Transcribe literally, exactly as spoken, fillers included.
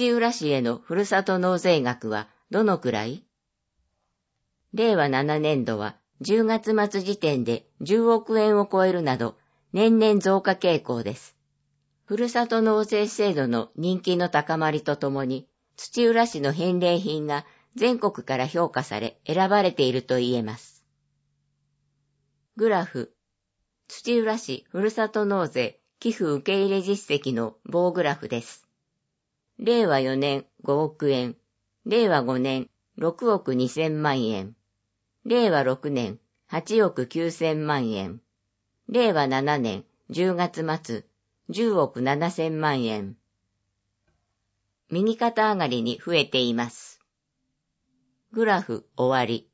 土浦市へのふるさと納税額はどのくらい？れいわななねんどはじゅうがつ末時点でじゅうおくえんを超えるなど年々増加傾向です。ふるさと納税制度の人気の高まりとともに、土浦市の返礼品が全国から評価され選ばれていると言えます。グラフ、土浦市ふるさと納税寄付受け入れ実績の棒グラフです。れいわよねんごおくえん、れいわごねんろくおくにせんまんえん、れいわろくねんはちおくきゅうせんまんえん、れいわななねんじゅうがつ末じゅうおくななせんまんえん。右肩上がりに増えています。グラフ終わり。